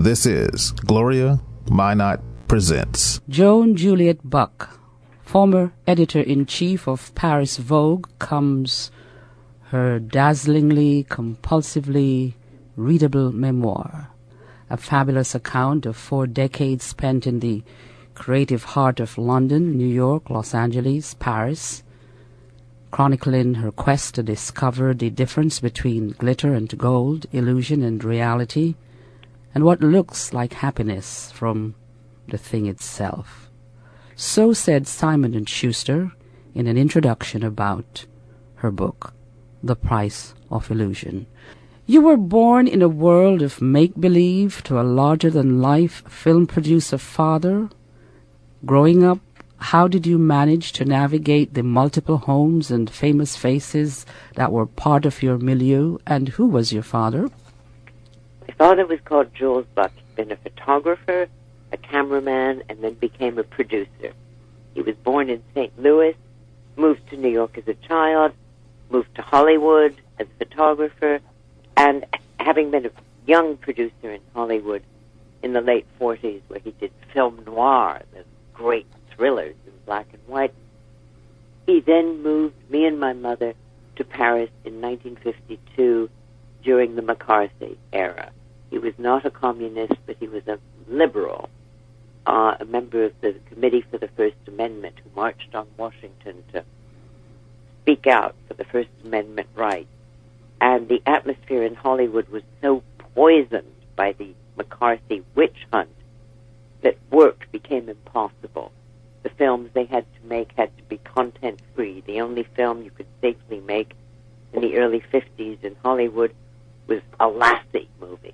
This is Gloria Minot Presents. Joan Juliet Buck, former editor-in-chief of Paris Vogue, comes her dazzlingly, compulsively readable memoir, a fabulous account of 4 decades spent in the creative heart of London, New York, Los Angeles, Paris, chronicling her quest to discover the difference between glitter and gold, illusion and reality, and what looks like happiness from the thing itself. So said Simon & Schuster in an introduction about her book, The Price of Illusion. You were born in a world of make-believe to a larger-than-life film producer father. Growing up, how did you manage to navigate the multiple homes and famous faces that were part of your milieu, and who was your father? My father was called Jules Buck. He'd been a photographer, a cameraman, and then became a producer. He was born in St. Louis, moved to New York as a child, moved to Hollywood as a photographer, and having been a young producer in Hollywood in the late 40s, where he did film noir, the great thrillers in black and white, he then moved me and my mother to Paris in 1952 during the McCarthy era. He was not a communist, but he was a liberal, a member of the Committee for the First Amendment, who marched on Washington to speak out for the First Amendment rights. And the atmosphere in Hollywood was so poisoned by the McCarthy witch hunt that work became impossible. The films they had to make had to be content-free. The only film you could safely make in the early 50s in Hollywood was a Lassie movie.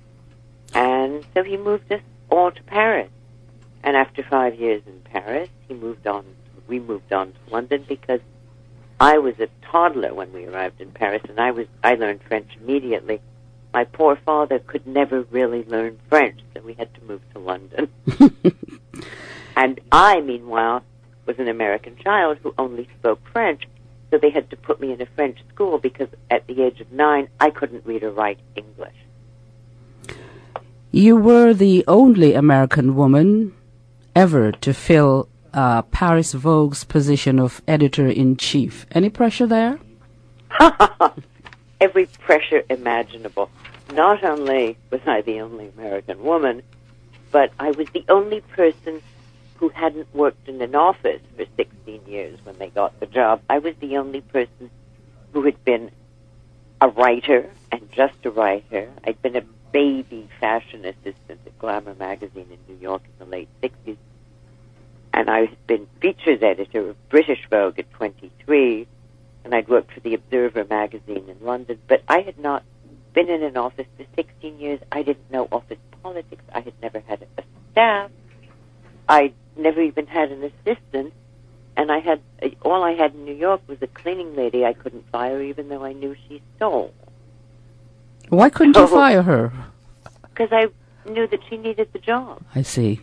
And so he moved us all to Paris. And after 5 years in Paris, we moved on to London, because I was a toddler when we arrived in Paris, and I learned French immediately. My poor father could never really learn French, so we had to move to London. And I, meanwhile, was an American child who only spoke French, so they had to put me in a French school because at the age of 9, I couldn't read or write English. You were the only American woman ever to fill Paris Vogue's position of editor-in-chief. Any pressure there? Every pressure imaginable. Not only was I the only American woman, but I was the only person who hadn't worked in an office for 16 years when they got the job. I was the only person who had been a writer, and just a writer. I'd been a baby fashion assistant at Glamour magazine in New York in the late 60s. And I had been features editor of British Vogue at 23, and I'd worked for the Observer magazine in London. But I had not been in an office for 16 years. I didn't know office politics. I had never had a staff. I never even had an assistant. And all I had in New York was a cleaning lady I couldn't fire, even though I knew she stole. Why couldn't you fire her? Because I knew that she needed the job. I see.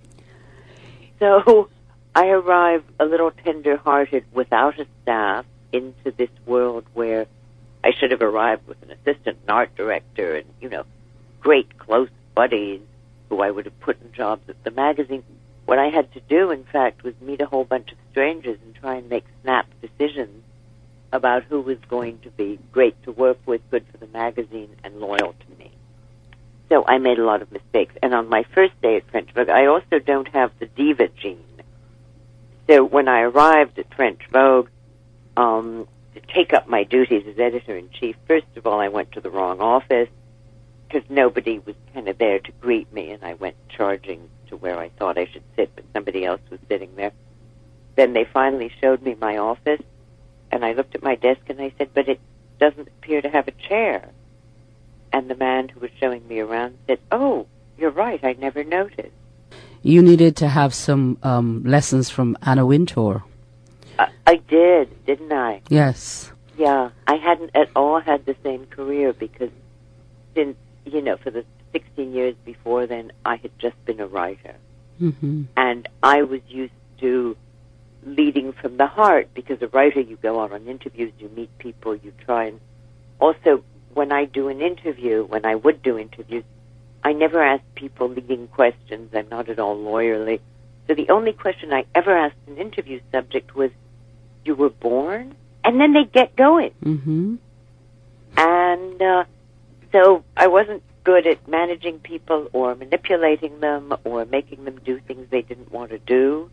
So I arrived a little tender-hearted without a staff into this world where I should have arrived with an assistant, an art director, and, great close buddies who I would have put in jobs at the magazine. What I had to do, in fact, was meet a whole bunch of strangers and try and make snap decisions about who was going to be great to work with, good for the magazine, and loyal to me. So I made a lot of mistakes. And on my first day at French Vogue, I also don't have the diva gene. So when I arrived at French Vogue, to take up my duties as editor-in-chief, first of all, I went to the wrong office because nobody was kind of there to greet me, and I went charging to where I thought I should sit, but somebody else was sitting there. Then they finally showed me my office, and I looked at my desk and I said, but it doesn't appear to have a chair. And the man who was showing me around said, oh, you're right, I never noticed. You needed to have some lessons from Anna Wintour. I did, didn't I? Yes. Yeah, I hadn't at all had the same career because since, for the 16 years before then, I had just been a writer. Mm-hmm. And I was used to leading from the heart, because a writer, you go out on interviews, you meet people, you try and... Also, when I would do interviews, I never asked people leading questions. I'm not at all lawyerly. So the only question I ever asked an interview subject was, you were born? And then they'd get going. Mm-hmm. And so I wasn't good at managing people or manipulating them or making them do things they didn't want to do.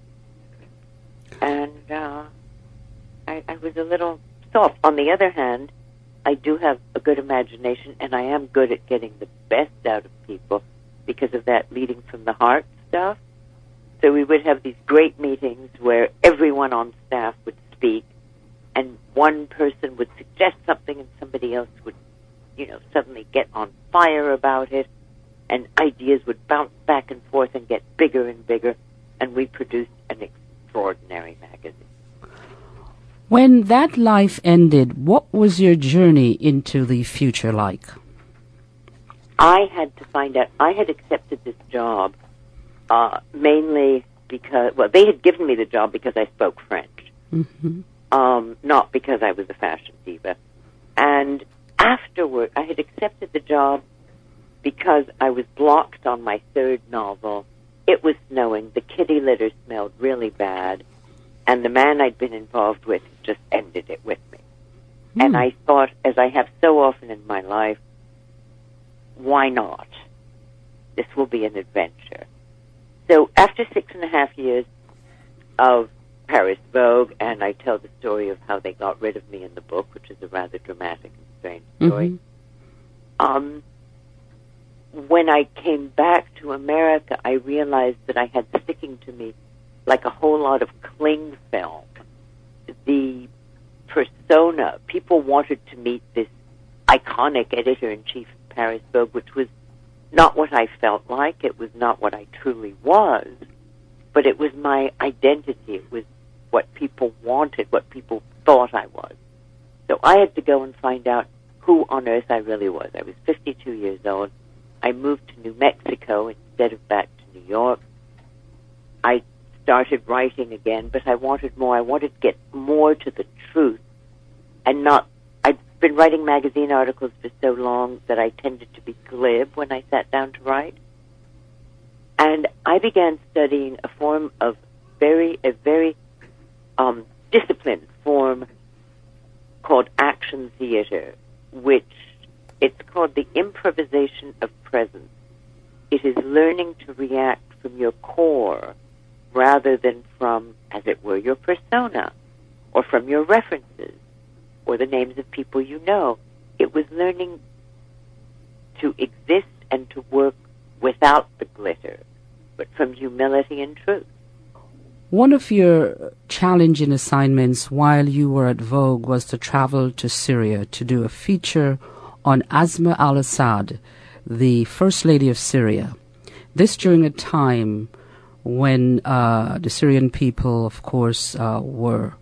And I was a little soft. On the other hand, I do have a good imagination, and I am good at getting the best out of people because of that leading from the heart stuff. So we would have these great meetings where everyone on staff would speak, and one person would suggest something and somebody else would, suddenly get on fire about it, and ideas would bounce back and forth and get bigger and bigger, and we produced an extraordinary magazine. When that life ended, what was your journey into the future like? I had to find out. I had accepted this job mainly because, they had given me the job because I spoke French, not because I was a fashion diva. And afterward, I had accepted the job because I was blocked on my third novel. It was snowing. The kitty litter smelled really bad. And the man I'd been involved with just ended it with me. And I thought, as I have so often in my life, why not? This will be an adventure. So after 6.5 years of Paris Vogue, and I tell the story of how they got rid of me in the book, which is a rather dramatic and strange story. When I came back to America, I realized that I had sticking to me like a whole lot of cling film. The persona, people wanted to meet this iconic editor-in-chief of Paris Vogue, which was not what I felt like. It was not what I truly was, but it was my identity. It was what people wanted, what people thought I was. So I had to go and find out who on earth I really was. I was 52 years old. I moved to New Mexico instead of back to New York. I started writing again, but I wanted more. I wanted to get more to the truth and not... I'd been writing magazine articles for so long that I tended to be glib when I sat down to write. And I began studying a form of a very disciplined form called action theater, which it's called the improvisation of presence. It is learning to react from your core rather than from, as it were, your persona or from your references or the names of people you know. It was learning to exist and to work without the glitter, but from humility and truth. One of your challenging assignments while you were at Vogue was to travel to Syria to do a feature on Asma al-Assad, the First Lady of Syria. This during a time when the Syrian people, of course, were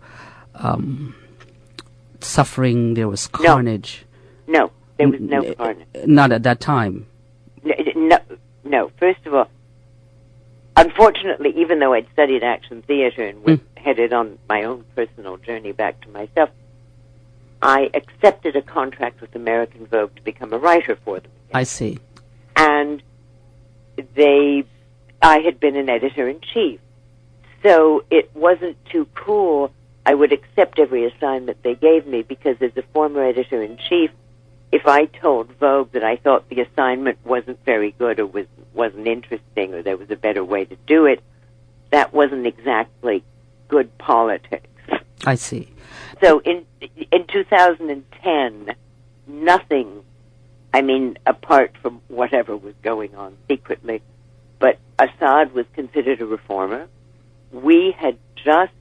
suffering. There was carnage. No, there was no carnage. Not at that time. No. First of all, unfortunately, even though I'd studied action theater and was headed on my own personal journey back to myself, I accepted a contract with American Vogue to become a writer for them. I see. And I had been an editor-in-chief. So it wasn't too cool. I would accept every assignment they gave me because as a former editor-in-chief, if I told Vogue that I thought the assignment wasn't very good or wasn't interesting or there was a better way to do it, that wasn't exactly good politics. I see. So in 2010, nothing, apart from whatever was going on secretly, but Assad was considered a reformer. We had just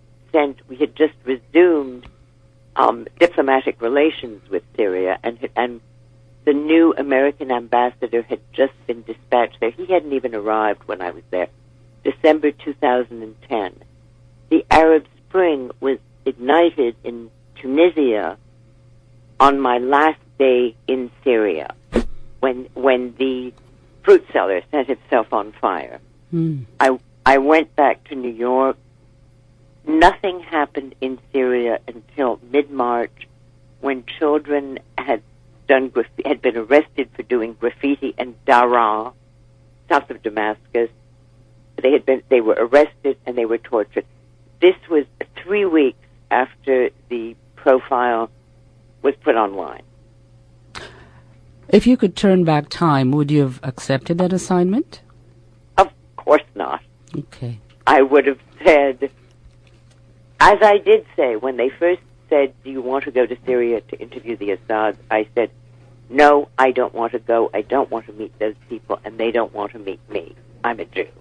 resumed diplomatic relations with Syria, and the new American ambassador had just been dispatched there. He hadn't even arrived when I was there. December 2010. The Arab Spring was ignited in Tunisia on my last day in Syria, when the fruit seller set himself on fire. I went back to New York. Nothing happened in Syria until mid-March, when children had had been arrested for doing graffiti in Daraa, south of Damascus. They were arrested and they were tortured. This was 3 weeks after the profile was put online. If you could turn back time, would you have accepted that assignment? Of course not. Okay. I would have said, as I did say when they first said, do you want to go to Syria to interview the Assads? I said, no, I don't want to go. I don't want to meet those people, and they don't want to meet me. I'm a Jew.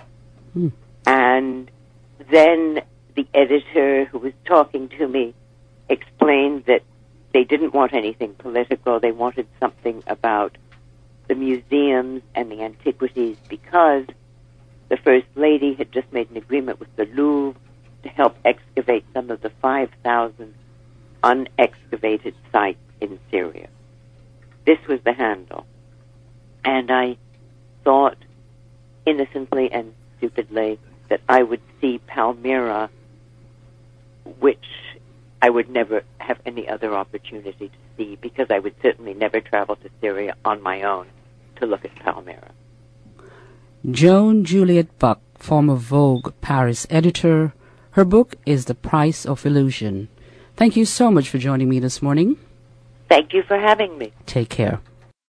And then the editor who was talking to me explained that they didn't want anything political. They wanted something about the museums and the antiquities because the First Lady had just made an agreement with the Louvre to help excavate some of the 5,000 unexcavated sites in Syria. This was the handle. And I thought, innocently and stupidly, that I would see Palmyra, which I would never have any other opportunity to see because I would certainly never travel to Syria on my own to look at Palmyra. Joan Juliet Buck, former Vogue Paris editor. Her book is The Price of Illusion. Thank you so much for joining me this morning. Thank you for having me. Take care.